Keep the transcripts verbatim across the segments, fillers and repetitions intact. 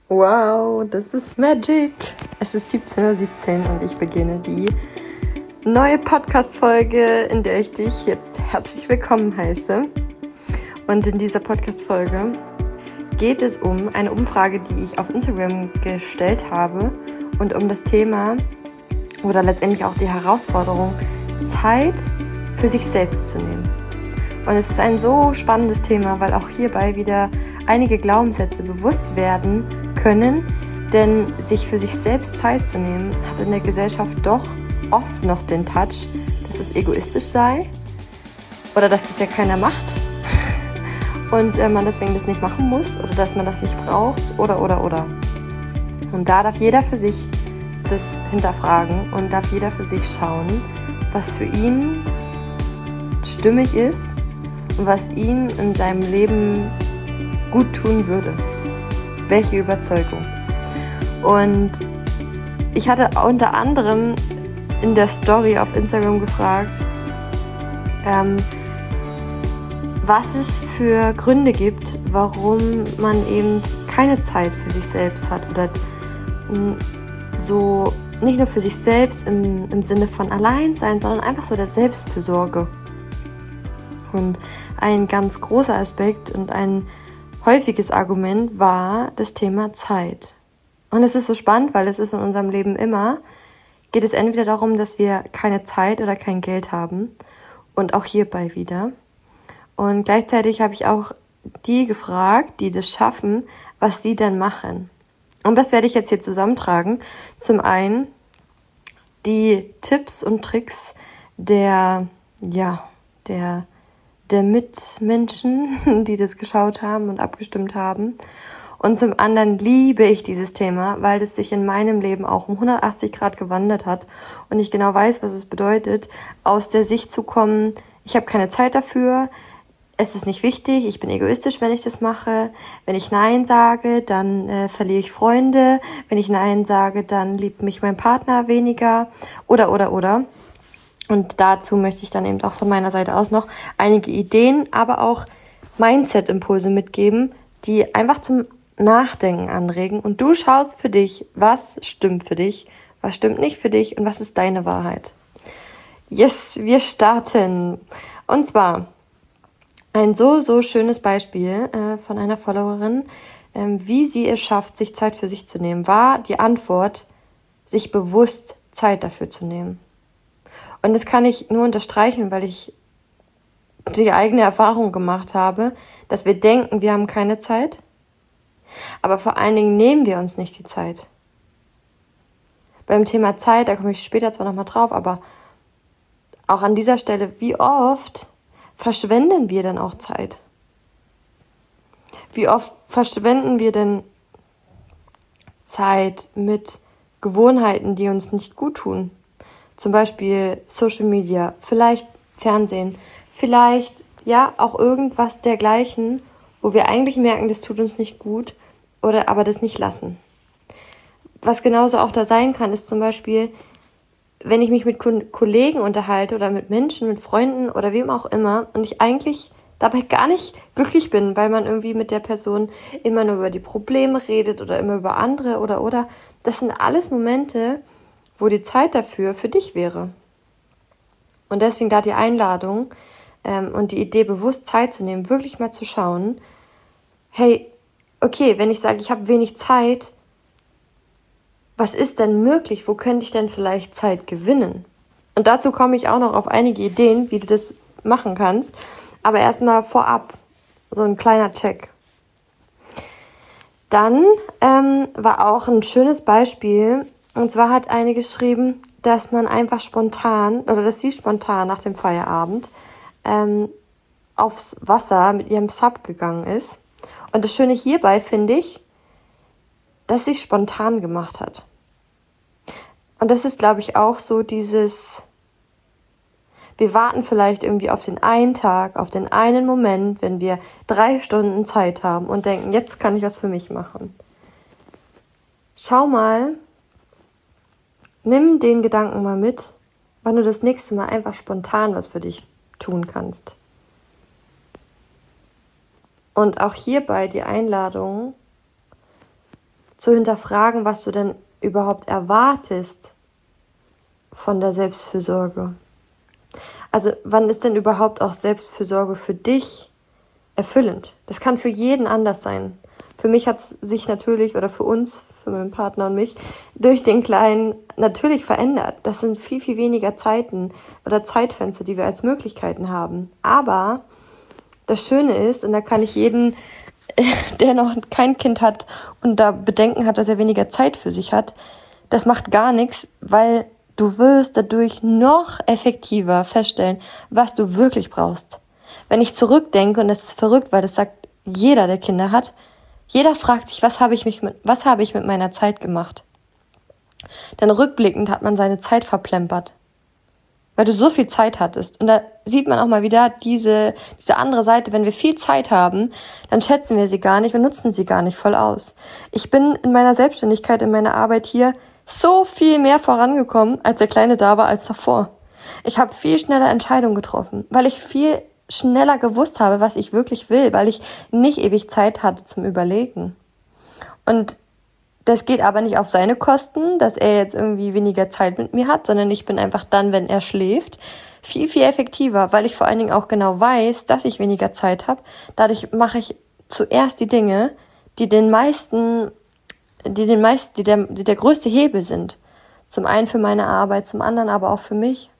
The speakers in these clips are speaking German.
Wow, das ist Magic. Es ist siebzehn Uhr siebzehn und ich beginne die neue Podcast-Folge, in der ich dich jetzt herzlich willkommen heiße. Und in dieser Podcast-Folge geht es um eine Umfrage, die ich auf Instagram gestellt habe und um das Thema oder letztendlich auch die Herausforderung, Zeit für sich selbst zu nehmen. Und es ist ein so spannendes Thema, weil auch hierbei wieder einige Glaubenssätze bewusst werden können, denn sich für sich selbst Zeit zu nehmen, hat in der Gesellschaft doch oft noch den Touch, dass es egoistisch sei oder dass das ja keiner macht und äh, man deswegen das nicht machen muss oder dass man das nicht braucht oder oder oder. Und da darf jeder für sich das hinterfragen und darf jeder für sich schauen, was für ihn stimmig ist und was ihn in seinem Leben gut tun würde. Welche Überzeugung. Und ich hatte unter anderem in der Story auf Instagram gefragt, ähm, was es für Gründe gibt, warum man eben keine Zeit für sich selbst hat oder so nicht nur für sich selbst im, im Sinne von Alleinsein, sondern einfach so der Selbstfürsorge. Und ein ganz großer Aspekt und ein häufiges Argument war das Thema Zeit. Und es ist so spannend, weil es ist in unserem Leben immer, geht es entweder darum, dass wir keine Zeit oder kein Geld haben und auch hierbei wieder. Und gleichzeitig habe ich auch die gefragt, die das schaffen, was sie denn machen. Und das werde ich jetzt hier zusammentragen. Zum einen die Tipps und Tricks der, ja, der der Mitmenschen, die das geschaut haben und abgestimmt haben. Und zum anderen liebe ich dieses Thema, weil es sich in meinem Leben auch um hundertachtzig Grad gewandert hat und ich genau weiß, was es bedeutet, aus der Sicht zu kommen, ich habe keine Zeit dafür, es ist nicht wichtig, ich bin egoistisch, wenn ich das mache. Wenn ich Nein sage, dann äh, verliere ich Freunde. Wenn ich Nein sage, dann liebt mich mein Partner weniger. Oder, oder, oder. Und dazu möchte ich dann eben auch von meiner Seite aus noch einige Ideen, aber auch Mindset-Impulse mitgeben, die einfach zum Nachdenken anregen. Und du schaust für dich, was stimmt für dich, was stimmt nicht für dich und was ist deine Wahrheit. Yes, wir starten. Und zwar ein so, so schönes Beispiel äh, von einer Followerin, äh, wie sie es schafft, sich Zeit für sich zu nehmen, war die Antwort, sich bewusst Zeit dafür zu nehmen. Und das kann ich nur unterstreichen, weil ich die eigene Erfahrung gemacht habe, dass wir denken, wir haben keine Zeit, aber vor allen Dingen nehmen wir uns nicht die Zeit. Beim Thema Zeit, da komme ich später zwar nochmal drauf, aber auch an dieser Stelle, wie oft verschwenden wir denn auch Zeit? Wie oft verschwenden wir denn Zeit mit Gewohnheiten, die uns nicht gut tun? Zum Beispiel Social Media, vielleicht Fernsehen, vielleicht ja auch irgendwas dergleichen, wo wir eigentlich merken, das tut uns nicht gut oder aber das nicht lassen. Was genauso auch da sein kann, ist zum Beispiel, wenn ich mich mit Kollegen unterhalte oder mit Menschen, mit Freunden oder wem auch immer und ich eigentlich dabei gar nicht glücklich bin, weil man irgendwie mit der Person immer nur über die Probleme redet oder immer über andere oder oder. Das sind alles Momente, wo die Zeit dafür für dich wäre. Und deswegen da die Einladung ähm, und die Idee, bewusst Zeit zu nehmen, wirklich mal zu schauen, hey, okay, wenn ich sage, ich habe wenig Zeit, was ist denn möglich? Wo könnte ich denn vielleicht Zeit gewinnen? Und dazu komme ich auch noch auf einige Ideen, wie du das machen kannst. Aber erstmal vorab so ein kleiner Check. Dann ähm, war auch ein schönes Beispiel. Und zwar hat eine geschrieben, dass man einfach spontan, oder dass sie spontan nach dem Feierabend ähm, aufs Wasser mit ihrem Sub gegangen ist. Und das Schöne hierbei finde ich, dass sie es spontan gemacht hat. Und das ist, glaube ich, auch so dieses, wir warten vielleicht irgendwie auf den einen Tag, auf den einen Moment, wenn wir drei Stunden Zeit haben und denken, jetzt kann ich was für mich machen. Schau mal, nimm den Gedanken mal mit, wann du das nächste Mal einfach spontan was für dich tun kannst. Und auch hierbei die Einladung, zu hinterfragen, was du denn überhaupt erwartest von der Selbstfürsorge. Also wann ist denn überhaupt auch Selbstfürsorge für dich erfüllend? Das kann für jeden anders sein. Für mich hat es sich natürlich, oder für uns, für meinen Partner und mich, durch den Kleinen natürlich verändert. Das sind viel, viel weniger Zeiten oder Zeitfenster, die wir als Möglichkeiten haben. Aber das Schöne ist, und da kann ich jeden, der noch kein Kind hat und da Bedenken hat, dass er weniger Zeit für sich hat, das macht gar nichts, weil du wirst dadurch noch effektiver feststellen, was du wirklich brauchst. Wenn ich zurückdenke, und das ist verrückt, weil das sagt jeder, der Kinder hat, jeder fragt sich, was habe ich mich mit, was habe ich mit meiner Zeit gemacht? Denn rückblickend hat man seine Zeit verplempert, weil du so viel Zeit hattest. Und da sieht man auch mal wieder diese, diese andere Seite. Wenn wir viel Zeit haben, dann schätzen wir sie gar nicht und nutzen sie gar nicht voll aus. Ich bin in meiner Selbstständigkeit, in meiner Arbeit hier so viel mehr vorangekommen, als der Kleine da war, als davor. Ich habe viel schneller Entscheidungen getroffen, weil ich viel schneller gewusst habe, was ich wirklich will, weil ich nicht ewig Zeit hatte zum Überlegen. Und das geht aber nicht auf seine Kosten, dass er jetzt irgendwie weniger Zeit mit mir hat, sondern ich bin einfach dann, wenn er schläft, viel, viel effektiver, weil ich vor allen Dingen auch genau weiß, dass ich weniger Zeit habe. Dadurch mache ich zuerst die Dinge, die den meisten, die den meisten, die der, die der größte Hebel sind. Zum einen für meine Arbeit, zum anderen aber auch für mich.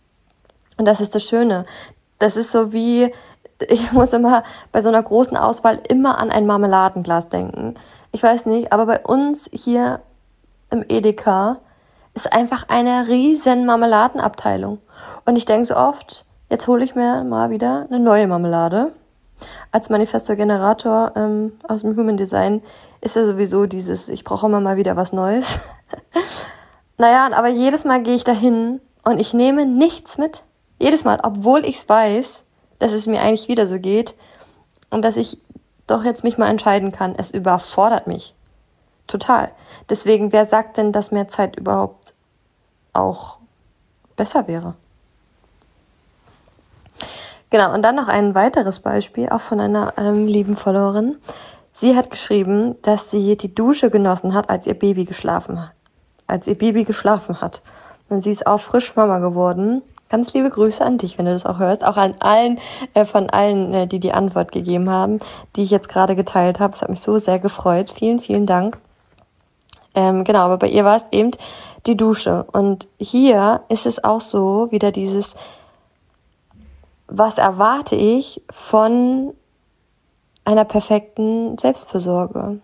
Und das ist das Schöne. Das ist so wie, ich muss immer bei so einer großen Auswahl immer an ein Marmeladenglas denken. Ich weiß nicht, aber bei uns hier im Edeka ist einfach eine riesen Marmeladenabteilung. Und ich denke so oft, jetzt hole ich mir mal wieder eine neue Marmelade. Als Manifesto-Generator ähm, aus dem Human Design ist ja sowieso dieses, ich brauche immer mal wieder was Neues. Naja, aber jedes Mal gehe ich dahin und ich nehme nichts mit. Jedes Mal, obwohl ich es weiß, dass es mir eigentlich wieder so geht und dass ich doch jetzt mich mal entscheiden kann. Es überfordert mich total. Deswegen, wer sagt denn, dass mehr Zeit überhaupt auch besser wäre? Genau, und dann noch ein weiteres Beispiel, auch von einer ähm, lieben Followerin. Sie hat geschrieben, dass sie die Dusche genossen hat, als ihr Baby geschlafen hat. Als ihr Baby geschlafen hat. Und sie ist auch frisch Mama geworden. Ganz liebe Grüße an dich, wenn du das auch hörst. Auch an allen, äh, von allen, äh, die die Antwort gegeben haben, die ich jetzt gerade geteilt habe. Es hat mich so sehr gefreut. Vielen, vielen Dank. Ähm, genau, aber bei ihr war es eben die Dusche. Und hier ist es auch so, wieder dieses, was erwarte ich von einer perfekten Selbstfürsorge?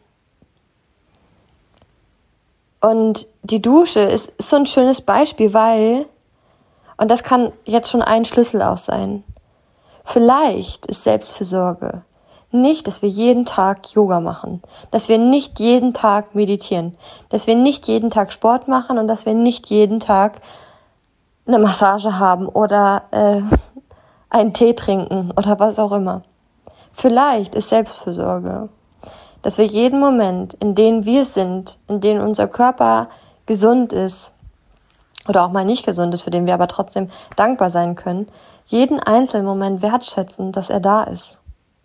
Und die Dusche ist, ist so ein schönes Beispiel, weil, und das kann jetzt schon ein Schlüssel auch sein, vielleicht ist Selbstfürsorge nicht, dass wir jeden Tag Yoga machen, dass wir nicht jeden Tag meditieren, dass wir nicht jeden Tag Sport machen und dass wir nicht jeden Tag eine Massage haben oder äh, einen Tee trinken oder was auch immer. Vielleicht ist Selbstfürsorge, dass wir jeden Moment, in dem wir sind, in dem unser Körper gesund ist oder auch mal nicht gesund ist, für den wir aber trotzdem dankbar sein können, jeden einzelnen Moment wertschätzen, dass er da ist.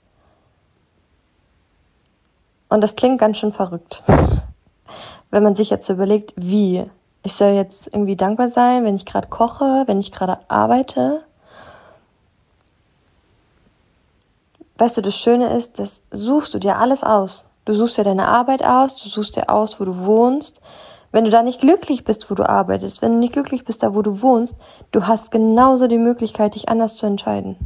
Und das klingt ganz schön verrückt, wenn man sich jetzt überlegt, wie. Ich soll jetzt irgendwie dankbar sein, wenn ich gerade koche, wenn ich gerade arbeite. Weißt du, das Schöne ist, das suchst du dir alles aus. Du suchst dir deine Arbeit aus, du suchst dir aus, wo du wohnst. Wenn du da nicht glücklich bist, wo du arbeitest, wenn du nicht glücklich bist, da wo du wohnst, du hast genauso die Möglichkeit, dich anders zu entscheiden.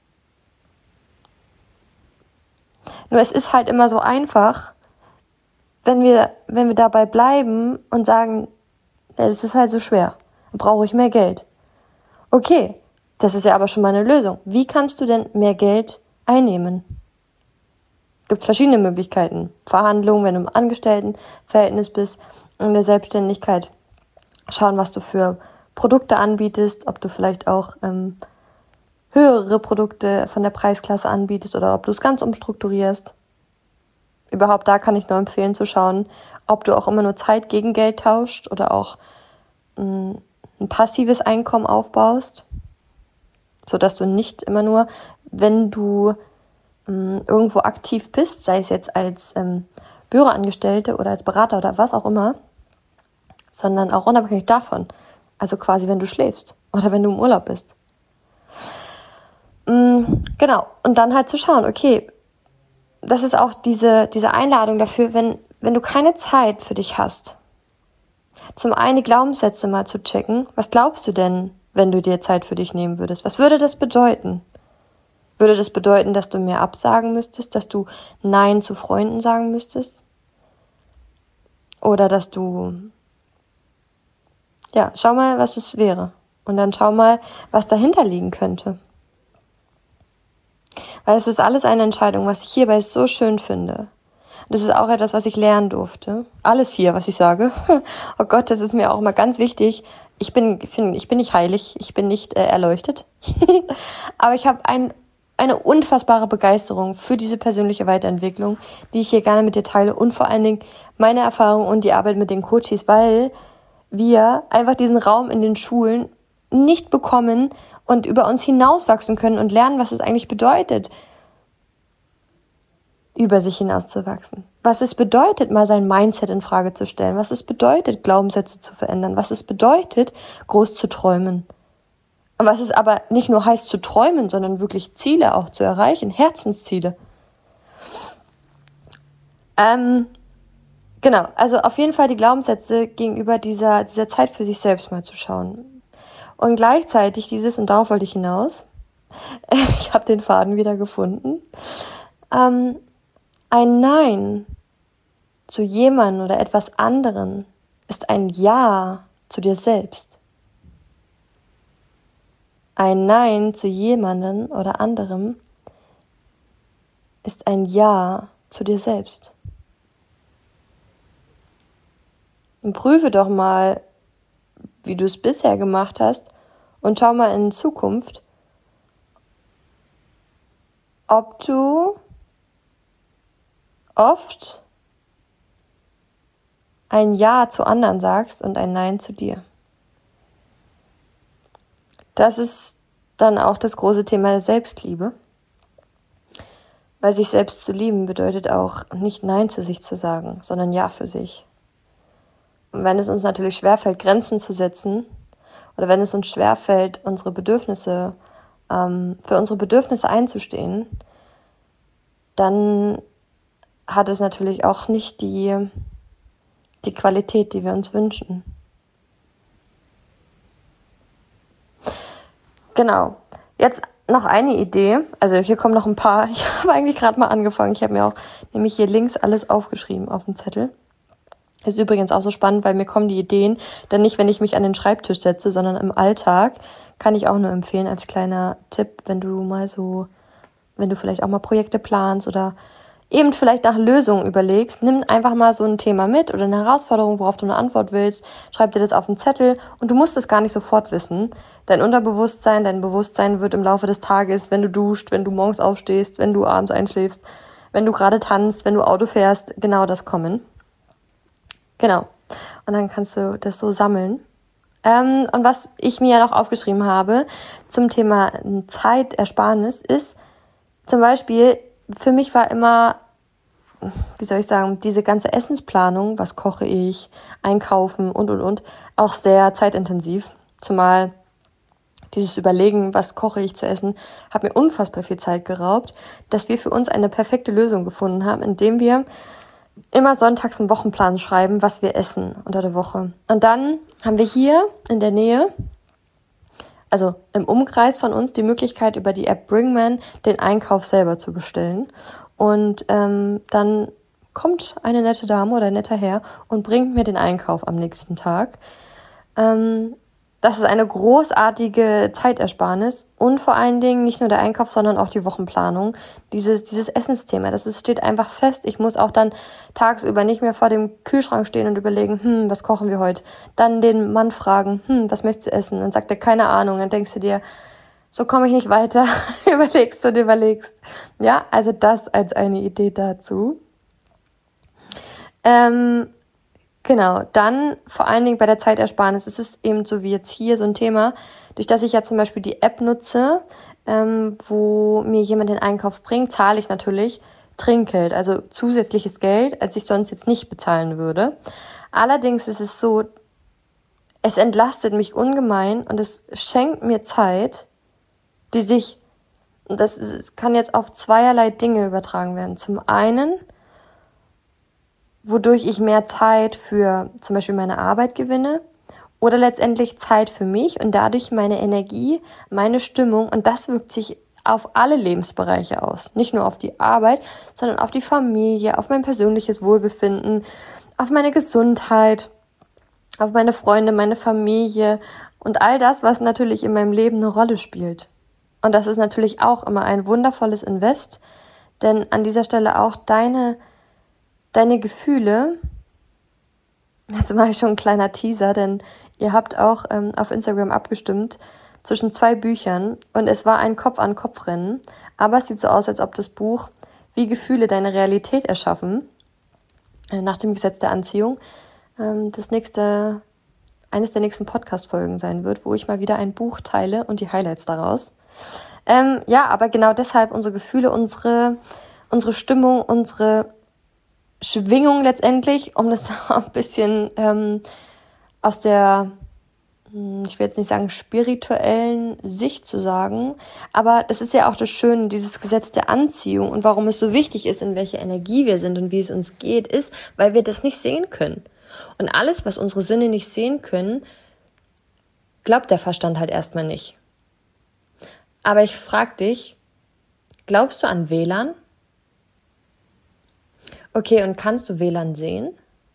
Nur es ist halt immer so einfach, wenn wir, wenn wir dabei bleiben und sagen, ja, das ist halt so schwer, dann brauche ich mehr Geld. Okay, das ist ja aber schon mal eine Lösung. Wie kannst du denn mehr Geld einnehmen? Gibt es verschiedene Möglichkeiten. Verhandlungen, wenn du im Angestelltenverhältnis bist, in der Selbstständigkeit. Schauen, was du für Produkte anbietest, ob du vielleicht auch ähm, höhere Produkte von der Preisklasse anbietest oder ob du es ganz umstrukturierst. Überhaupt da kann ich nur empfehlen zu schauen, ob du auch immer nur Zeit gegen Geld tauscht oder auch mh, ein passives Einkommen aufbaust, sodass du nicht immer nur, wenn du mh, irgendwo aktiv bist, sei es jetzt als ähm, Büroangestellte oder als Berater oder was auch immer, sondern auch unabhängig davon. Also quasi, wenn du schläfst oder wenn du im Urlaub bist. Mhm, genau. Und dann halt zu schauen, okay, das ist auch diese, diese Einladung dafür, wenn, wenn du keine Zeit für dich hast, zum einen die Glaubenssätze mal zu checken. Was glaubst du denn, wenn du dir Zeit für dich nehmen würdest? Was würde das bedeuten? Würde das bedeuten, dass du mehr absagen müsstest, dass du Nein zu Freunden sagen müsstest? Oder dass du, ja, schau mal, was es wäre. Und dann schau mal, was dahinter liegen könnte. Weil es ist alles eine Entscheidung, was ich hierbei so schön finde. Das ist auch etwas, was ich lernen durfte. Alles hier, was ich sage. Oh Gott, das ist mir auch immer ganz wichtig. Ich bin, ich bin, ich bin nicht heilig, ich bin nicht äh, erleuchtet. Aber ich habe ein, eine unfassbare Begeisterung für diese persönliche Weiterentwicklung, die ich hier gerne mit dir teile. Und vor allen Dingen meine Erfahrung und die Arbeit mit den Coaches, weil wir einfach diesen Raum in den Schulen nicht bekommen und über uns hinauswachsen können und lernen, was es eigentlich bedeutet, über sich hinauszuwachsen. Was es bedeutet, mal sein Mindset in Frage zu stellen. Was es bedeutet, Glaubenssätze zu verändern. Was es bedeutet, groß zu träumen. Was es aber nicht nur heißt zu träumen, sondern wirklich Ziele auch zu erreichen. Herzensziele. Ähm, genau, also auf jeden Fall die Glaubenssätze gegenüber dieser, dieser Zeit für sich selbst mal zu schauen. Und gleichzeitig dieses, und darauf wollte ich hinaus, ich habe den Faden wieder gefunden, ähm, ein Nein zu jemandem oder etwas anderen ist ein Ja zu dir selbst. Ein Nein zu jemandem oder anderem ist ein Ja zu dir selbst. Und prüfe doch mal, wie du es bisher gemacht hast und schau mal in Zukunft, ob du oft ein Ja zu anderen sagst und ein Nein zu dir. Das ist dann auch das große Thema der Selbstliebe. Weil sich selbst zu lieben bedeutet auch nicht Nein zu sich zu sagen, sondern Ja für sich. Und wenn es uns natürlich schwerfällt, Grenzen zu setzen, oder wenn es uns schwerfällt, unsere Bedürfnisse, ähm, für unsere Bedürfnisse einzustehen, dann hat es natürlich auch nicht die, die Qualität, die wir uns wünschen. Genau. Jetzt noch eine Idee. Also hier kommen noch ein paar. Ich habe eigentlich gerade mal angefangen. Ich habe mir auch nämlich hier links alles aufgeschrieben auf dem Zettel. Ist übrigens auch so spannend, weil mir kommen die Ideen dann nicht, wenn ich mich an den Schreibtisch setze, sondern im Alltag. Kann ich auch nur empfehlen als kleiner Tipp, wenn du mal so, wenn du vielleicht auch mal Projekte planst oder eben vielleicht nach Lösungen überlegst, nimm einfach mal so ein Thema mit oder eine Herausforderung, worauf du eine Antwort willst, schreib dir das auf den Zettel und du musst es gar nicht sofort wissen. Dein Unterbewusstsein, dein Bewusstsein wird im Laufe des Tages, wenn du duscht, wenn du morgens aufstehst, wenn du abends einschläfst, wenn du gerade tanzt, wenn du Auto fährst, genau das kommen. Genau. Und dann kannst du das so sammeln. Ähm, und was ich mir ja noch aufgeschrieben habe zum Thema Zeitersparnis ist zum Beispiel, für mich war immer, wie soll ich sagen, diese ganze Essensplanung, was koche ich, einkaufen und, und, und, auch sehr zeitintensiv. Zumal dieses Überlegen, was koche ich zu essen, hat mir unfassbar viel Zeit geraubt, dass wir für uns eine perfekte Lösung gefunden haben, indem wir immer sonntags einen Wochenplan schreiben, was wir essen unter der Woche. Und dann haben wir hier in der Nähe, also im Umkreis von uns, die Möglichkeit, über die App Bringman den Einkauf selber zu bestellen. Und ähm, dann kommt eine nette Dame oder ein netter Herr und bringt mir den Einkauf am nächsten Tag. Ähm, das ist eine großartige Zeitersparnis und vor allen Dingen nicht nur der Einkauf, sondern auch die Wochenplanung. Dieses, dieses Essensthema, das ist, steht einfach fest. Ich muss auch dann tagsüber nicht mehr vor dem Kühlschrank stehen und überlegen, hm, was kochen wir heute? Dann den Mann fragen, hm, was möchtest du essen? Dann sagt er, keine Ahnung. Dann denkst du dir, so komme ich nicht weiter. Überlegst und überlegst. Ja, also das als eine Idee dazu. Ähm, Genau, dann vor allen Dingen bei der Zeitersparnis ist es eben so wie jetzt hier so ein Thema, durch das ich ja zum Beispiel die App nutze, ähm, wo mir jemand den Einkauf bringt, zahle ich natürlich Trinkgeld, also zusätzliches Geld, als ich sonst jetzt nicht bezahlen würde. Allerdings ist es so, es entlastet mich ungemein und es schenkt mir Zeit, die sich, das kann jetzt auf zweierlei Dinge übertragen werden. Zum einen, wodurch ich mehr Zeit für zum Beispiel meine Arbeit gewinne oder letztendlich Zeit für mich und dadurch meine Energie, meine Stimmung, und das wirkt sich auf alle Lebensbereiche aus. Nicht nur auf die Arbeit, sondern auf die Familie, auf mein persönliches Wohlbefinden, auf meine Gesundheit, auf meine Freunde, meine Familie und all das, was natürlich in meinem Leben eine Rolle spielt. Und das ist natürlich auch immer ein wundervolles Invest, denn an dieser Stelle auch deine, deine Gefühle, jetzt mache ich schon ein kleiner Teaser, denn ihr habt auch ähm, auf Instagram abgestimmt zwischen zwei Büchern und es war ein Kopf-an-Kopf-Rennen, aber es sieht so aus, als ob das Buch Wie Gefühle deine Realität erschaffen, äh, nach dem Gesetz der Anziehung, ähm, das nächste, eines der nächsten Podcast-Folgen sein wird, wo ich mal wieder ein Buch teile und die Highlights daraus. Ähm, ja, aber genau deshalb unsere Gefühle, unsere, unsere Stimmung, unsere Schwingung letztendlich, um das ein bisschen ähm, aus der, ich will jetzt nicht sagen spirituellen Sicht zu sagen, aber das ist ja auch das Schöne, dieses Gesetz der Anziehung und warum es so wichtig ist, in welcher Energie wir sind und wie es uns geht, ist, weil wir das nicht sehen können. Und alles, was unsere Sinne nicht sehen können, glaubt der Verstand halt erstmal nicht. Aber ich frage dich, glaubst du an W L A N? Okay, und kannst du W L A N sehen?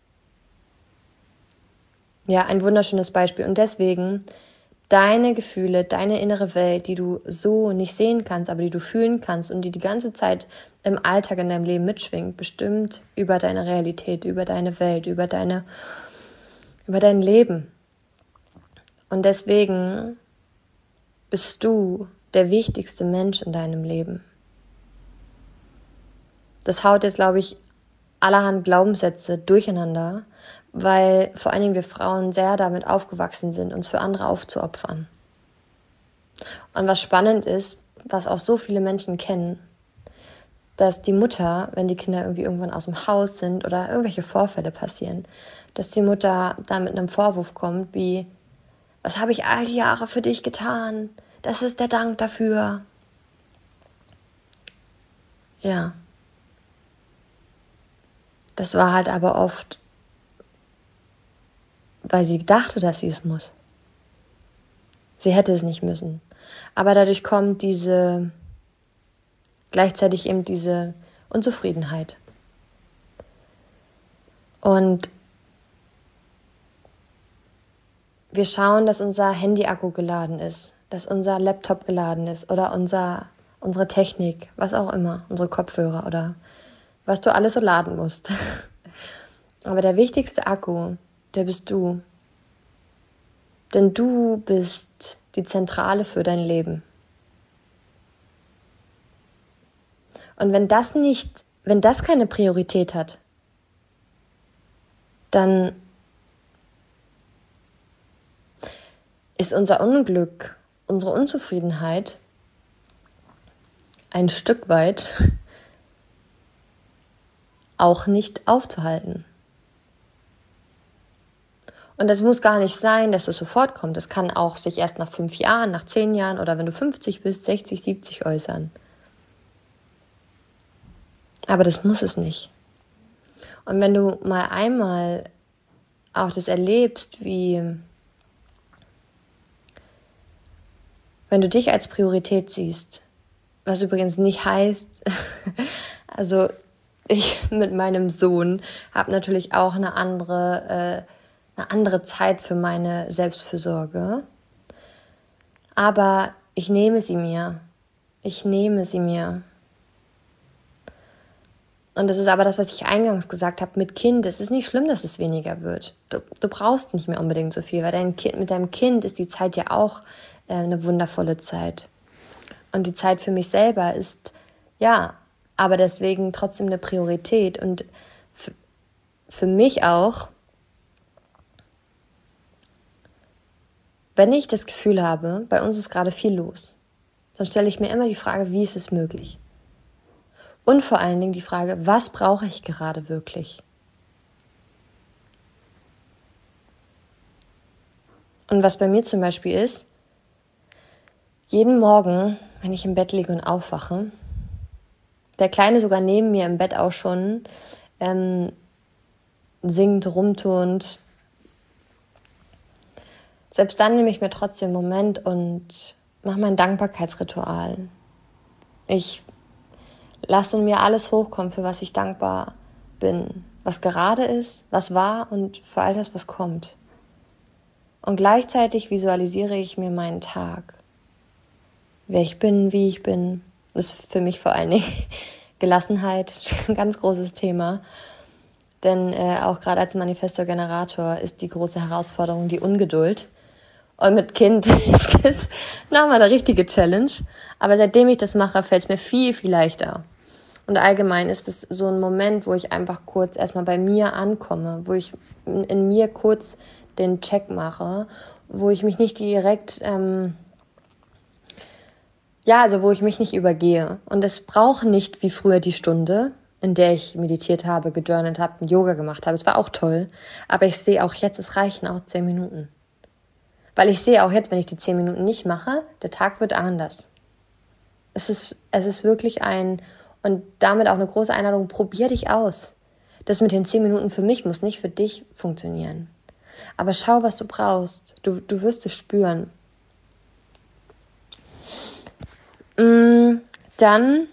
Ja, ein wunderschönes Beispiel. Und deswegen, deine Gefühle, deine innere Welt, die du so nicht sehen kannst, aber die du fühlen kannst und die die ganze Zeit im Alltag in deinem Leben mitschwingt, bestimmt über deine Realität, über deine Welt, über deine, über dein Leben. Und deswegen bist du der wichtigste Mensch in deinem Leben. Das haut jetzt, glaube ich, allerhand Glaubenssätze durcheinander, weil vor allen Dingen wir Frauen sehr damit aufgewachsen sind, uns für andere aufzuopfern. Und was spannend ist, was auch so viele Menschen kennen, dass die Mutter, wenn die Kinder irgendwie irgendwann aus dem Haus sind oder irgendwelche Vorfälle passieren, dass die Mutter da mit einem Vorwurf kommt wie, was habe ich all die Jahre für dich getan? Das ist der Dank dafür. Ja. Das war halt aber oft, weil sie dachte, dass sie es muss. Sie hätte es nicht müssen. Aber dadurch kommt diese, gleichzeitig eben diese Unzufriedenheit. Und wir schauen, dass unser Handy-Akku geladen ist, dass unser Laptop geladen ist oder unser, unsere Technik, was auch immer, unsere Kopfhörer oder was du alles so laden musst. Aber der wichtigste Akku, der bist du. Denn du bist die Zentrale für dein Leben. Und wenn das nicht, wenn das keine Priorität hat, dann ist unser Unglück, unsere Unzufriedenheit ein Stück weit auch nicht aufzuhalten. Und das muss gar nicht sein, dass es sofort kommt. Das kann auch sich erst nach fünf Jahren, nach zehn Jahren oder wenn du fünfzig bist, sechzig, siebzig äußern. Aber das muss es nicht. Und wenn du mal einmal auch das erlebst, wie wenn du dich als Priorität siehst, was übrigens nicht heißt, also ich mit meinem Sohn habe natürlich auch eine andere, äh, eine andere Zeit für meine Selbstfürsorge, aber ich nehme sie mir, ich nehme sie mir. Und das ist aber das, was ich eingangs gesagt habe, mit Kind, es ist nicht schlimm, dass es weniger wird. Du, du brauchst nicht mehr unbedingt so viel, weil dein Kind, mit deinem Kind ist die Zeit ja auch äh, eine wundervolle Zeit. Und die Zeit für mich selber ist, ja, aber deswegen trotzdem eine Priorität. Und f- für mich auch, wenn ich das Gefühl habe, bei uns ist gerade viel los, dann stelle ich mir immer die Frage, wie ist es möglich? Und vor allen Dingen die Frage, was brauche ich gerade wirklich? Und was bei mir zum Beispiel ist, jeden Morgen, wenn ich im Bett liege und aufwache, der Kleine sogar neben mir im Bett auch schon ähm, singt, rumturnt. Selbst dann nehme ich mir trotzdem einen Moment und mache mein Dankbarkeitsritual. Ich lasse in mir alles hochkommen, für was ich dankbar bin. Was gerade ist, was war und für all das, was kommt. Und gleichzeitig visualisiere ich mir meinen Tag. Wer ich bin, wie ich bin. Das ist für mich vor allen Dingen Gelassenheit ein ganz großes Thema. Denn äh, auch gerade als Manifestor-Generator ist die große Herausforderung die Ungeduld. Und mit Kind ist das nochmal eine richtige Challenge. Aber seitdem ich das mache, fällt es mir viel, viel leichter. Und allgemein ist es so ein Moment, wo ich einfach kurz erstmal bei mir ankomme, wo ich in, in mir kurz den Check mache, wo ich mich nicht direkt, ähm, ja, also wo ich mich nicht übergehe. Und es braucht nicht wie früher die Stunde, in der ich meditiert habe, gejournalt habe, Yoga gemacht habe. Es war auch toll. Aber ich sehe auch jetzt, es reichen auch zehn Minuten. Weil ich sehe auch jetzt, wenn ich die zehn Minuten nicht mache, der Tag wird anders. Es ist, es ist wirklich ein, und damit auch eine große Einladung, probier dich aus. Das mit den zehn Minuten für mich muss nicht für dich funktionieren. Aber schau, was du brauchst. Du, du wirst es spüren. Dann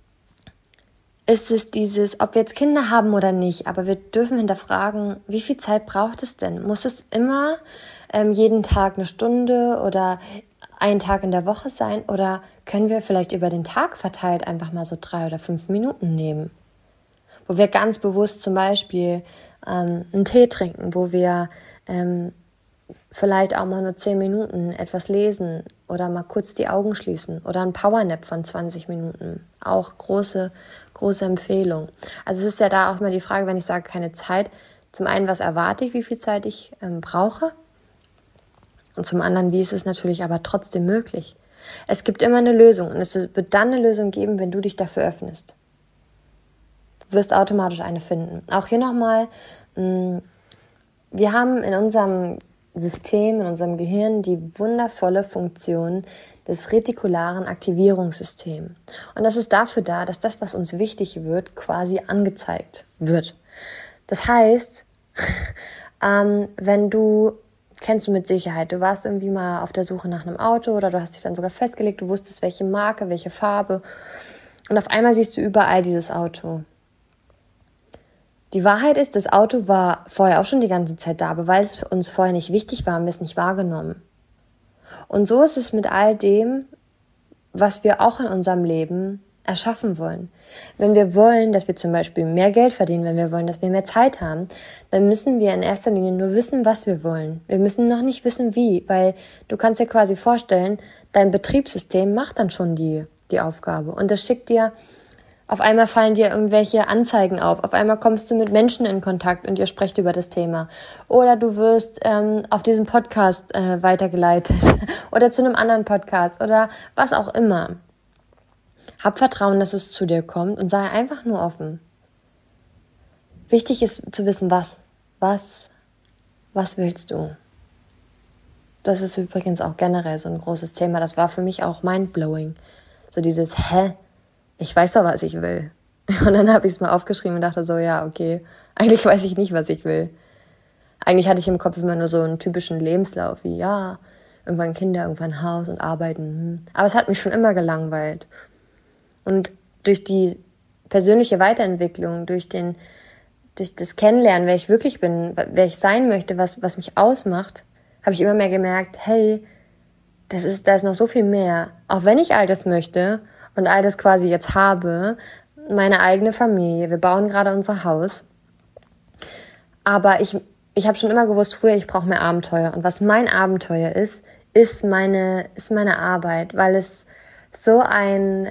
ist es dieses, ob wir jetzt Kinder haben oder nicht, aber wir dürfen hinterfragen, wie viel Zeit braucht es denn? Muss es immer ähm, jeden Tag eine Stunde oder einen Tag in der Woche sein? Oder können wir vielleicht über den Tag verteilt einfach mal so drei oder fünf Minuten nehmen? Wo wir ganz bewusst zum Beispiel ähm, einen Tee trinken, wo wir ähm, vielleicht auch mal nur zehn Minuten etwas lesen oder mal kurz die Augen schließen oder ein Powernap von zwanzig Minuten. Auch große, große Empfehlung. Also es ist ja da auch mal die Frage, wenn ich sage keine Zeit, zum einen, was erwarte ich, wie viel Zeit ich ähm, brauche? Und zum anderen, wie ist es natürlich aber trotzdem möglich? Es gibt immer eine Lösung und es wird dann eine Lösung geben, wenn du dich dafür öffnest. Du wirst automatisch eine finden. Auch hier nochmal, wir haben in unserem System, in unserem Gehirn die wundervolle Funktion des retikularen Aktivierungssystems. Und das ist dafür da, dass das, was uns wichtig wird, quasi angezeigt wird. Das heißt, ähm, wenn du, kennst du mit Sicherheit, du warst irgendwie mal auf der Suche nach einem Auto oder du hast dich dann sogar festgelegt, du wusstest, welche Marke, welche Farbe und auf einmal siehst du überall dieses Auto. Die Wahrheit ist, das Auto war vorher auch schon die ganze Zeit da, aber weil es für uns vorher nicht wichtig war, haben wir es nicht wahrgenommen. Und so ist es mit all dem, was wir auch in unserem Leben erschaffen wollen. Wenn wir wollen, dass wir zum Beispiel mehr Geld verdienen, wenn wir wollen, dass wir mehr Zeit haben, dann müssen wir in erster Linie nur wissen, was wir wollen. Wir müssen noch nicht wissen, wie, weil du kannst dir quasi vorstellen, dein Betriebssystem macht dann schon die, die Aufgabe und das schickt dir. Auf einmal fallen dir irgendwelche Anzeigen auf. Auf einmal kommst du mit Menschen in Kontakt und ihr sprecht über das Thema. Oder du wirst ähm, auf diesen Podcast äh, weitergeleitet. Oder zu einem anderen Podcast. Oder was auch immer. Hab Vertrauen, dass es zu dir kommt und sei einfach nur offen. Wichtig ist zu wissen, was. Was, was willst du? Das ist übrigens auch generell so ein großes Thema. Das war für mich auch mindblowing. So dieses, hä? Ich weiß doch, was ich will. Und dann habe ich es mal aufgeschrieben und dachte so, ja, okay, eigentlich weiß ich nicht, was ich will. Eigentlich hatte ich im Kopf immer nur so einen typischen Lebenslauf, wie ja, irgendwann Kinder, irgendwann Haus und Arbeiten. Aber es hat mich schon immer gelangweilt. Und durch die persönliche Weiterentwicklung, durch den, durch das Kennenlernen, wer ich wirklich bin, wer ich sein möchte, was, was mich ausmacht, habe ich immer mehr gemerkt, hey, das ist, da ist noch so viel mehr. Auch wenn ich all das möchte und all das quasi jetzt habe, meine eigene Familie, wir bauen gerade unser Haus. Aber ich, ich habe schon immer gewusst, früher, ich brauche mehr Abenteuer. Und was mein Abenteuer ist, ist meine, ist meine Arbeit, weil es so ein,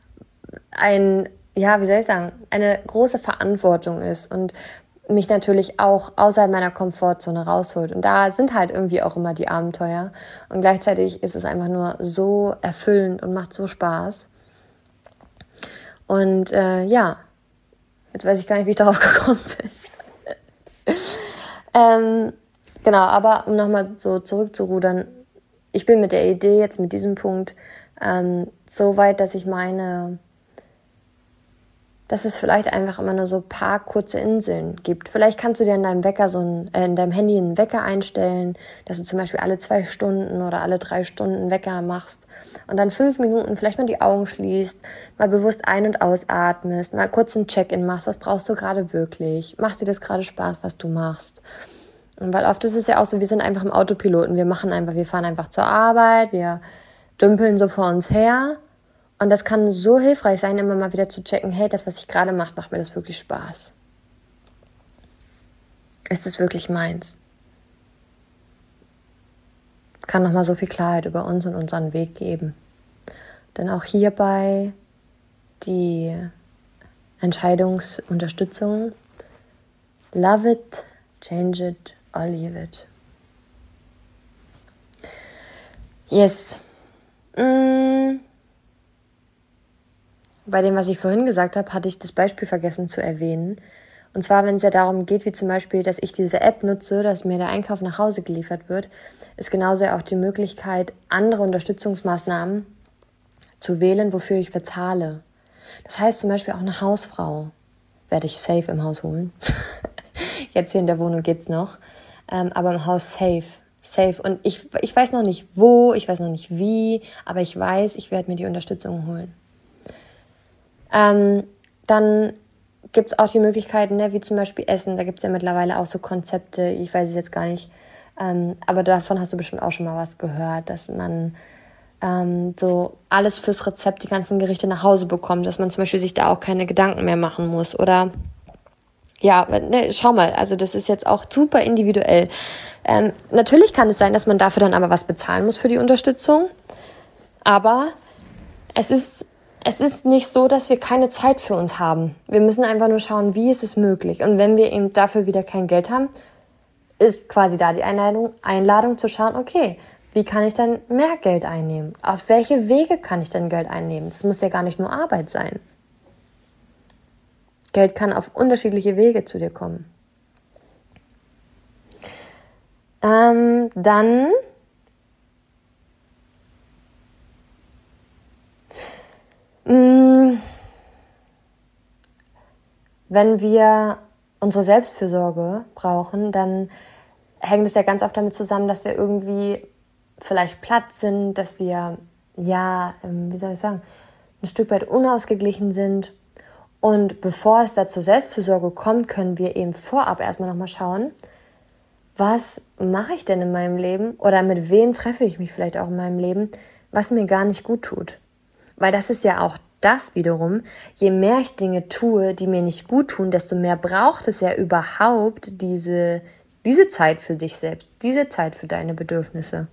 ein, ja, wie soll ich sagen, eine große Verantwortung ist und mich natürlich auch außerhalb meiner Komfortzone rausholt. Und da sind halt irgendwie auch immer die Abenteuer. Und gleichzeitig ist es einfach nur so erfüllend und macht so Spaß. Und äh, ja, jetzt weiß ich gar nicht, wie ich darauf gekommen bin. ähm, genau, aber um nochmal so zurückzurudern, ich bin mit der Idee jetzt mit diesem Punkt ähm, so weit, dass ich meine, dass es vielleicht einfach immer nur so ein paar kurze Inseln gibt. Vielleicht kannst du dir in deinem Wecker so ein, äh, in deinem Handy einen Wecker einstellen, dass du zum Beispiel alle zwei Stunden oder alle drei Stunden einen Wecker machst und dann fünf Minuten vielleicht mal die Augen schließt, mal bewusst ein- und ausatmest, mal kurz ein Check-in machst, was brauchst du gerade wirklich? Macht dir das gerade Spaß, was du machst? Und weil oft ist es ja auch so, wir sind einfach im Autopiloten, wir machen einfach, wir fahren einfach zur Arbeit, wir dümpeln so vor uns her. Und das kann so hilfreich sein, immer mal wieder zu checken, hey, das, was ich gerade mache, macht mir das wirklich Spaß? Ist es wirklich meins? Kann nochmal so viel Klarheit über uns und unseren Weg geben. Denn auch hierbei die Entscheidungsunterstützung, love it, change it or leave it. Yes. Mm. Bei dem, was ich vorhin gesagt habe, hatte ich das Beispiel vergessen zu erwähnen. Und zwar, wenn es ja darum geht, wie zum Beispiel, dass ich diese App nutze, dass mir der Einkauf nach Hause geliefert wird, ist genauso auch die Möglichkeit, andere Unterstützungsmaßnahmen zu wählen, wofür ich bezahle. Das heißt zum Beispiel auch eine Hausfrau werde ich safe im Haus holen. Jetzt hier in der Wohnung geht's noch, ähm, aber im Haus safe. Safe. Und ich, ich weiß noch nicht wo, ich weiß noch nicht wie, aber ich weiß, ich werde mir die Unterstützung holen. Ähm, dann gibt es auch die Möglichkeiten, ne, wie zum Beispiel Essen. Da gibt es ja mittlerweile auch so Konzepte, ich weiß es jetzt gar nicht, ähm, aber davon hast du bestimmt auch schon mal was gehört, dass man ähm, so alles fürs Rezept, die ganzen Gerichte nach Hause bekommt, dass man zum Beispiel sich da auch keine Gedanken mehr machen muss. Oder ja, ne, schau mal, also das ist jetzt auch super individuell. Ähm, natürlich kann es sein, dass man dafür dann aber was bezahlen muss für die Unterstützung, aber es ist Es ist nicht so, dass wir keine Zeit für uns haben. Wir müssen einfach nur schauen, wie ist es möglich. Und wenn wir eben dafür wieder kein Geld haben, ist quasi da die Einladung, Einladung zu schauen, okay, wie kann ich dann mehr Geld einnehmen? Auf welche Wege kann ich denn Geld einnehmen? Das muss ja gar nicht nur Arbeit sein. Geld kann auf unterschiedliche Wege zu dir kommen. Ähm, dann... Wenn wir unsere Selbstfürsorge brauchen, dann hängt es ja ganz oft damit zusammen, dass wir irgendwie vielleicht platt sind, dass wir, ja, wie soll ich sagen, ein Stück weit unausgeglichen sind. Und bevor es da zur Selbstfürsorge kommt, können wir eben vorab erstmal nochmal schauen, was mache ich denn in meinem Leben oder mit wem treffe ich mich vielleicht auch in meinem Leben, was mir gar nicht gut tut. Weil das ist ja auch das wiederum, je mehr ich Dinge tue, die mir nicht gut tun, desto mehr braucht es ja überhaupt diese, diese Zeit für dich selbst, diese Zeit für deine Bedürfnisse.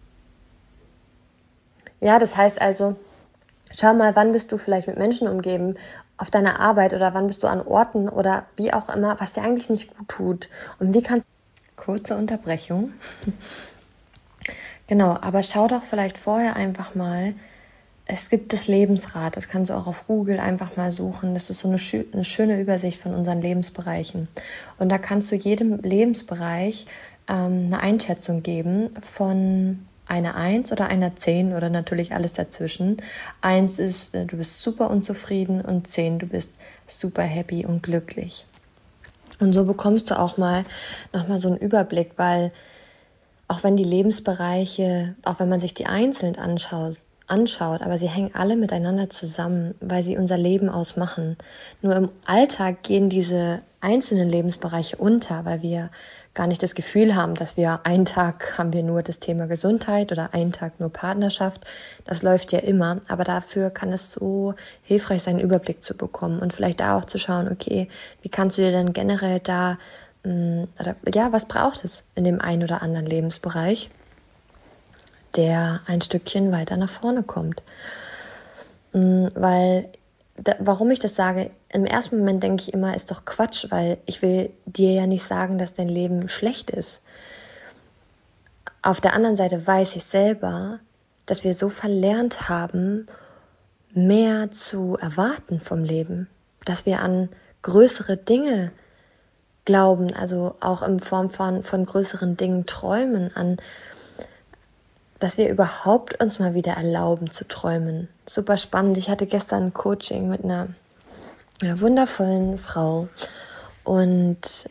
Ja, das heißt also, schau mal, wann bist du vielleicht mit Menschen umgeben, auf deiner Arbeit oder wann bist du an Orten oder wie auch immer, was dir eigentlich nicht gut tut. Und wie kannst du... Kurze Unterbrechung. Genau, aber schau doch vielleicht vorher einfach mal, es gibt das Lebensrad, das kannst du auch auf Google einfach mal suchen. Das ist so eine, schö- eine schöne Übersicht von unseren Lebensbereichen. Und da kannst du jedem Lebensbereich ähm, eine Einschätzung geben von einer eins oder einer zehn oder natürlich alles dazwischen. eins ist, äh, du bist super unzufrieden und zehn, du bist super happy und glücklich. Und so bekommst du auch mal nochmal so einen Überblick, weil auch wenn die Lebensbereiche, auch wenn man sich die einzeln anschaut, anschaut, aber sie hängen alle miteinander zusammen, weil sie unser Leben ausmachen. Nur im Alltag gehen diese einzelnen Lebensbereiche unter, weil wir gar nicht das Gefühl haben, dass wir einen Tag haben wir nur das Thema Gesundheit oder einen Tag nur Partnerschaft. Das läuft ja immer, aber dafür kann es so hilfreich sein, einen Überblick zu bekommen und vielleicht da auch zu schauen, okay, wie kannst du dir denn generell da, oder, ja, was braucht es in dem einen oder anderen Lebensbereich, der ein Stückchen weiter nach vorne kommt. Weil, da, warum ich das sage, im ersten Moment denke ich immer, ist doch Quatsch, weil ich will dir ja nicht sagen, dass dein Leben schlecht ist. Auf der anderen Seite weiß ich selber, dass wir so verlernt haben, mehr zu erwarten vom Leben, dass wir an größere Dinge glauben, also auch in Form von, von größeren Dingen träumen, an, dass wir überhaupt uns mal wieder erlauben zu träumen. Super spannend. Ich hatte gestern ein Coaching mit einer, einer wundervollen Frau und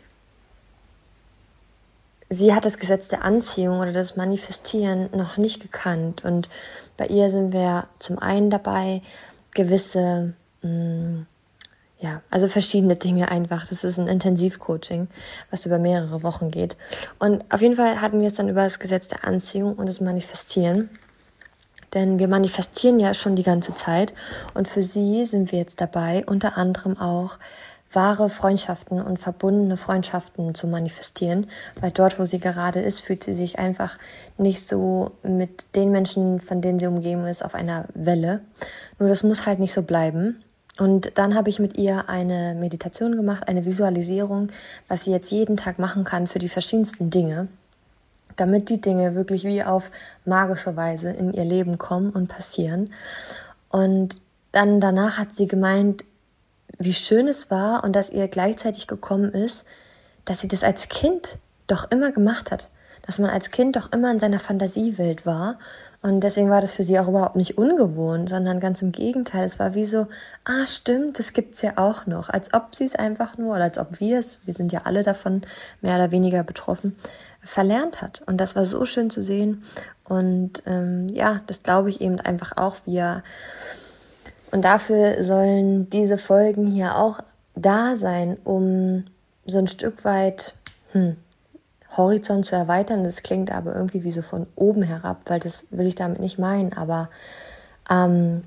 sie hat das Gesetz der Anziehung oder das Manifestieren noch nicht gekannt. Und bei ihr sind wir zum einen dabei, gewisse, mh, ja, also verschiedene Dinge einfach. Das ist ein Intensivcoaching, was über mehrere Wochen geht. Und auf jeden Fall hatten wir es dann über das Gesetz der Anziehung und das Manifestieren. Denn wir manifestieren ja schon die ganze Zeit. Und für sie sind wir jetzt dabei, unter anderem auch wahre Freundschaften und verbundene Freundschaften zu manifestieren, weil dort, wo sie gerade ist, fühlt sie sich einfach nicht so mit den Menschen, von denen sie umgeben ist, auf einer Welle. Nur das muss halt nicht so bleiben. Und dann habe ich mit ihr eine Meditation gemacht, eine Visualisierung, was sie jetzt jeden Tag machen kann für die verschiedensten Dinge, damit die Dinge wirklich wie auf magische Weise in ihr Leben kommen und passieren. Und dann danach hat sie gemeint, wie schön es war und dass ihr gleichzeitig gekommen ist, dass sie das als Kind doch immer gemacht hat. Dass man als Kind doch immer in seiner Fantasiewelt war. Und deswegen war das für sie auch überhaupt nicht ungewohnt, sondern ganz im Gegenteil. Es war wie so, ah stimmt, das gibt's ja auch noch. Als ob sie es einfach nur, oder als ob wir es, wir sind ja alle davon mehr oder weniger betroffen, verlernt hat. Und das war so schön zu sehen. Und ähm, ja, das glaube ich eben einfach auch, wir. Und dafür sollen diese Folgen hier auch da sein, um so ein Stück weit hm, Horizont zu erweitern. Das klingt aber irgendwie wie so von oben herab, weil das will ich damit nicht meinen. Aber ähm,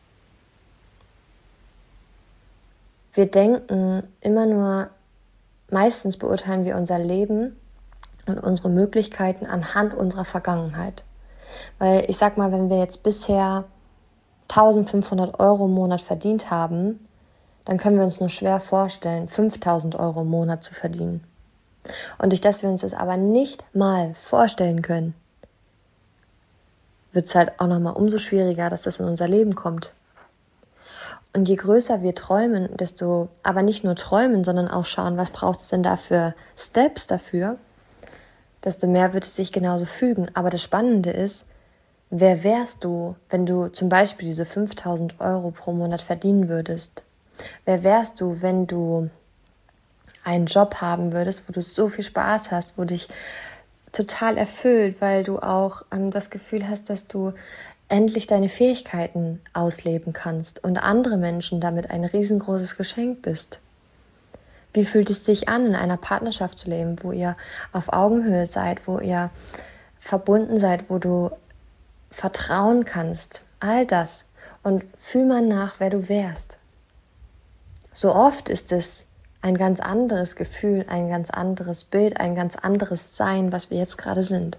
wir denken immer nur, meistens beurteilen wir unser Leben und unsere Möglichkeiten anhand unserer Vergangenheit. Weil ich sag mal, wenn wir jetzt bisher eintausendfünfhundert Euro im Monat verdient haben, dann können wir uns nur schwer vorstellen, fünftausend Euro im Monat zu verdienen. Und durch das wir uns das aber nicht mal vorstellen können, wird es halt auch nochmal umso schwieriger, dass das in unser Leben kommt. Und je größer wir träumen, desto, aber nicht nur träumen, sondern auch schauen, was braucht es denn da für Steps dafür, desto mehr wird es sich genauso fügen. Aber das Spannende ist, wer wärst du, wenn du zum Beispiel diese fünftausend Euro pro Monat verdienen würdest? Wer wärst du, wenn du einen Job haben würdest, wo du so viel Spaß hast, wo dich total erfüllt, weil du auch ähm, das Gefühl hast, dass du endlich deine Fähigkeiten ausleben kannst und andere Menschen damit ein riesengroßes Geschenk bist? Wie fühlt es sich an, in einer Partnerschaft zu leben, wo ihr auf Augenhöhe seid, wo ihr verbunden seid, wo du vertrauen kannst, all das. Und fühl mal nach, wer du wärst. So oft ist es ein ganz anderes Gefühl, ein ganz anderes Bild, ein ganz anderes Sein, was wir jetzt gerade sind.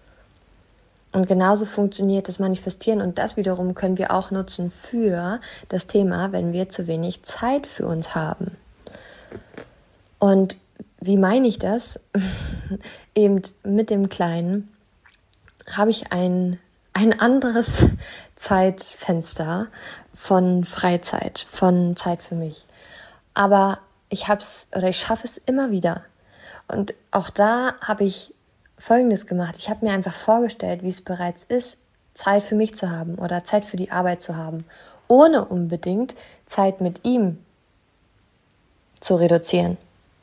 Und genauso funktioniert das Manifestieren und das wiederum können wir auch nutzen für das Thema, wenn wir zu wenig Zeit für uns haben. Und wie meine ich das? Eben mit dem Kleinen habe ich ein ein anderes Zeitfenster von Freizeit, von Zeit für mich. Aber ich hab's oder ich schaffe es immer wieder. Und auch da habe ich Folgendes gemacht. Ich habe mir einfach vorgestellt, wie es bereits ist, Zeit für mich zu haben oder Zeit für die Arbeit zu haben, ohne unbedingt Zeit mit ihm zu reduzieren.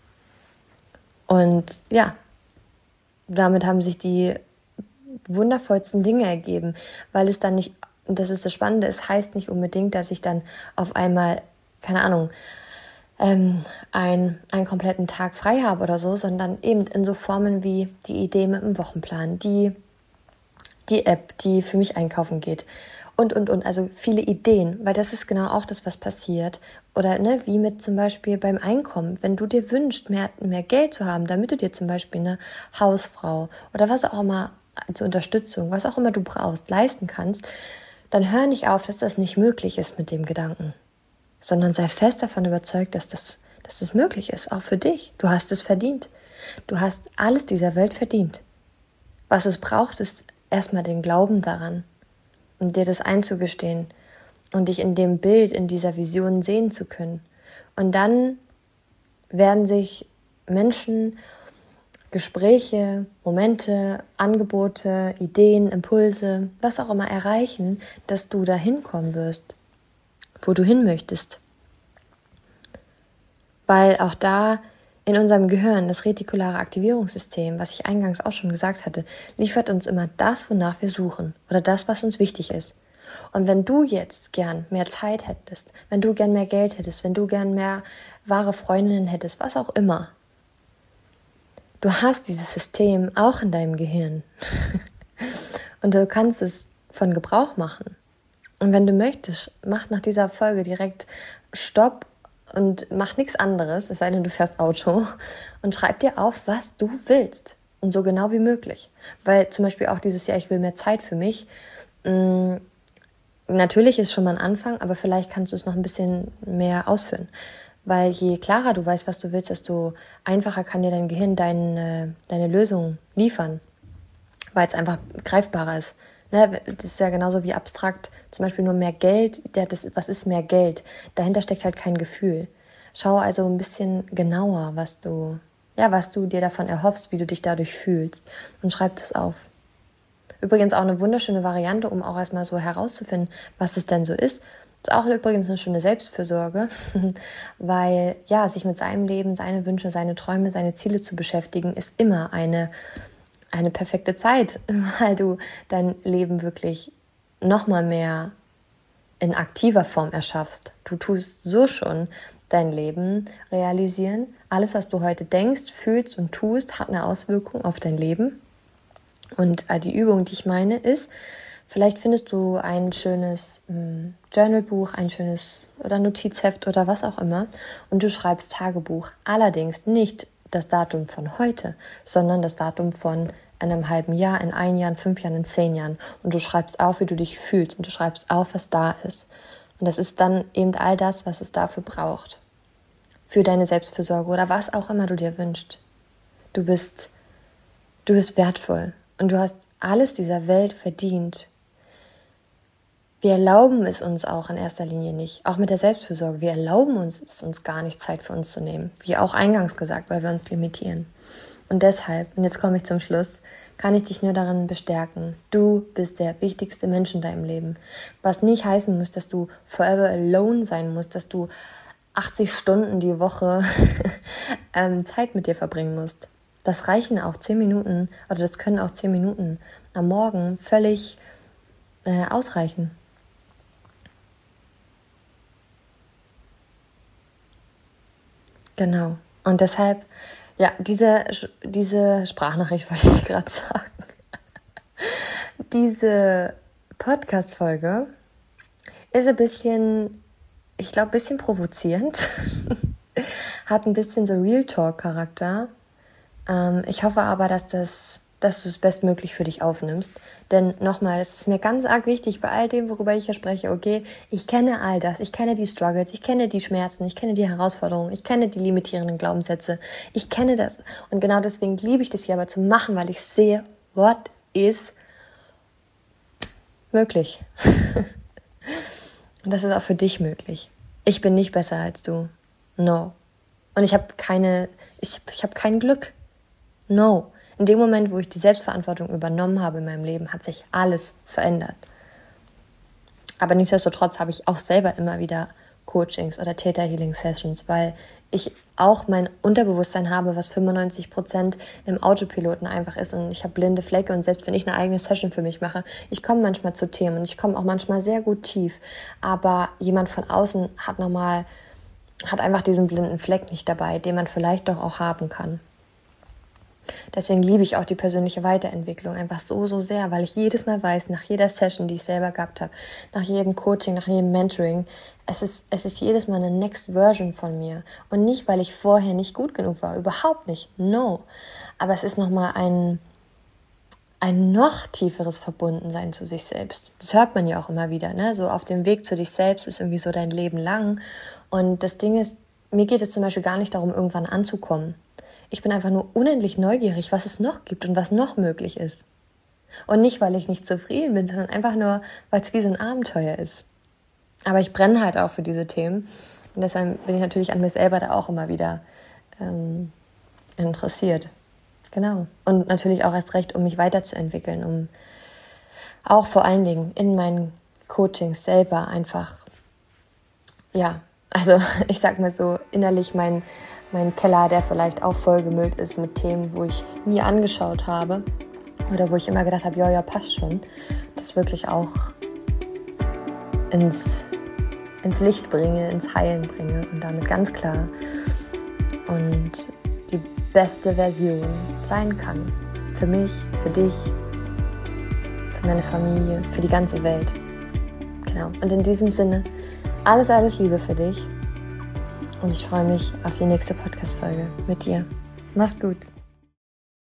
Und ja, damit haben sich die wundervollsten Dinge ergeben, weil es dann nicht, und das ist das Spannende, es heißt nicht unbedingt, dass ich dann auf einmal, keine Ahnung, ähm, ein, einen kompletten Tag frei habe oder so, sondern eben in so Formen wie die Idee mit dem Wochenplan, die, die App, die für mich einkaufen geht und, und, und, also viele Ideen, weil das ist genau auch das, was passiert. Oder ne, wie mit zum Beispiel beim Einkommen, wenn du dir wünschst, mehr, mehr Geld zu haben, damit du dir zum Beispiel eine Hausfrau oder was auch immer zur Unterstützung, was auch immer du brauchst, leisten kannst, dann hör nicht auf, dass das nicht möglich ist mit dem Gedanken, sondern sei fest davon überzeugt, dass das, dass das möglich ist, auch für dich. Du hast es verdient. Du hast alles dieser Welt verdient. Was es braucht, ist erstmal den Glauben daran und dir das einzugestehen und dich in dem Bild, in dieser Vision sehen zu können. Und dann werden sich Menschen, Gespräche, Momente, Angebote, Ideen, Impulse, was auch immer erreichen, dass du dahin kommen wirst, wo du hin möchtest. Weil auch da in unserem Gehirn, das retikulare Aktivierungssystem, was ich eingangs auch schon gesagt hatte, liefert uns immer das, wonach wir suchen oder das, was uns wichtig ist. Und wenn du jetzt gern mehr Zeit hättest, wenn du gern mehr Geld hättest, wenn du gern mehr wahre Freundinnen hättest, was auch immer, du hast dieses System auch in deinem Gehirn und du kannst es von Gebrauch machen. Und wenn du möchtest, mach nach dieser Folge direkt Stopp und mach nichts anderes, es sei denn, du fährst Auto, und schreib dir auf, was du willst. Und so genau wie möglich. Weil zum Beispiel auch dieses Jahr, ich will mehr Zeit für mich, mh, natürlich ist schon mal ein Anfang, aber vielleicht kannst du es noch ein bisschen mehr ausführen. Weil je klarer du weißt, was du willst, desto einfacher kann dir dein Gehirn deine, deine Lösung liefern. Weil es einfach greifbarer ist. Ne, das ist ja genauso wie abstrakt, zum Beispiel nur mehr Geld, der, das, was ist mehr Geld? Dahinter steckt halt kein Gefühl. Schau also ein bisschen genauer, was du, ja, was du dir davon erhoffst, wie du dich dadurch fühlst, und schreib das auf. Übrigens auch eine wunderschöne Variante, um auch erstmal so herauszufinden, was das denn so ist. Das ist auch übrigens eine schöne Selbstfürsorge, weil ja, sich mit seinem Leben, seine Wünsche, seine Träume, seine Ziele zu beschäftigen, ist immer eine eine perfekte Zeit, weil du dein Leben wirklich nochmal mehr in aktiver Form erschaffst. Du tust so schon dein Leben realisieren. Alles, was du heute denkst, fühlst und tust, hat eine Auswirkung auf dein Leben. Und die Übung, die ich meine, ist, vielleicht findest du ein schönes ähm, Journalbuch, ein schönes oder Notizheft oder was auch immer, und du schreibst Tagebuch. Allerdings nicht das Datum von heute, sondern das Datum von einem halben Jahr, in ein Jahr, in fünf Jahren, in zehn Jahren. Und du schreibst auf, wie du dich fühlst, und du schreibst auf, was da ist. Und das ist dann eben all das, was es dafür braucht. Für deine Selbstfürsorge oder was auch immer du dir wünschst. Du bist, du bist wertvoll und du hast alles dieser Welt verdient. Wir erlauben es uns auch in erster Linie nicht, auch mit der Selbstfürsorge. Wir erlauben uns es uns gar nicht, Zeit für uns zu nehmen, wie auch eingangs gesagt, weil wir uns limitieren. Und deshalb, und jetzt komme ich zum Schluss, kann ich dich nur darin bestärken, du bist der wichtigste Mensch in deinem Leben. Was nicht heißen muss, dass du forever alone sein musst, dass du achtzig Stunden die Woche ähm, Zeit mit dir verbringen musst. Das reichen auch zehn Minuten, oder das können auch zehn Minuten am Morgen völlig äh, ausreichen. Genau. Und deshalb, ja, diese, diese Sprachnachricht wollte ich gerade sagen. Diese Podcast-Folge ist ein bisschen, ich glaube, ein bisschen provozierend. Hat ein bisschen so Real Talk-Charakter. Ähm, ich hoffe aber, dass das dass du es bestmöglich für dich aufnimmst. Denn nochmal, es ist mir ganz arg wichtig bei all dem, worüber ich hier spreche, okay, ich kenne all das, ich kenne die Struggles, ich kenne die Schmerzen, ich kenne die Herausforderungen, ich kenne die limitierenden Glaubenssätze, ich kenne das. Und genau deswegen liebe ich das hier aber zu machen, weil ich sehe, what is möglich. Und das ist auch für dich möglich. Ich bin nicht besser als du. No. Und ich habe keine, ich, ich habe kein Glück. No. In dem Moment, wo ich die Selbstverantwortung übernommen habe in meinem Leben, hat sich alles verändert. Aber nichtsdestotrotz habe ich auch selber immer wieder Coachings oder Theta Healing Sessions, weil ich auch mein Unterbewusstsein habe, was fünfundneunzig Prozent im Autopiloten einfach ist, und ich habe blinde Flecke, und selbst wenn ich eine eigene Session für mich mache, ich komme manchmal zu Themen und ich komme auch manchmal sehr gut tief, aber jemand von außen hat nochmal, hat einfach diesen blinden Fleck nicht dabei, den man vielleicht doch auch haben kann. Deswegen liebe ich auch die persönliche Weiterentwicklung einfach so, so sehr, weil ich jedes Mal weiß, nach jeder Session, die ich selber gehabt habe, nach jedem Coaching, nach jedem Mentoring, es ist, es ist jedes Mal eine Next Version von mir. Und nicht, weil ich vorher nicht gut genug war, überhaupt nicht, no. Aber es ist nochmal ein, ein noch tieferes Verbundensein zu sich selbst. Das hört man ja auch immer wieder, ne? So auf dem Weg zu dich selbst ist irgendwie so dein Leben lang. Und das Ding ist, mir geht es zum Beispiel gar nicht darum, irgendwann anzukommen. Ich bin einfach nur unendlich neugierig, was es noch gibt und was noch möglich ist. Und nicht, weil ich nicht zufrieden bin, sondern einfach nur, weil es wie so ein Abenteuer ist. Aber ich brenne halt auch für diese Themen. Und deshalb bin ich natürlich an mir selber da auch immer wieder ähm, interessiert. Genau. Und natürlich auch erst recht, um mich weiterzuentwickeln, um auch vor allen Dingen in meinen Coachings selber einfach, ja, also ich sag mal so, innerlich mein, mein Keller, der vielleicht auch vollgemüllt ist mit Themen, wo ich nie angeschaut habe oder wo ich immer gedacht habe, ja, ja, passt schon, das wirklich auch ins, ins Licht bringe, ins Heilen bringe und damit ganz klar und die beste Version sein kann. Für mich, für dich, für meine Familie, für die ganze Welt. Genau. Und in diesem Sinne, alles, alles Liebe für dich. Und ich freue mich auf die nächste Podcast-Folge mit dir. Mach's gut.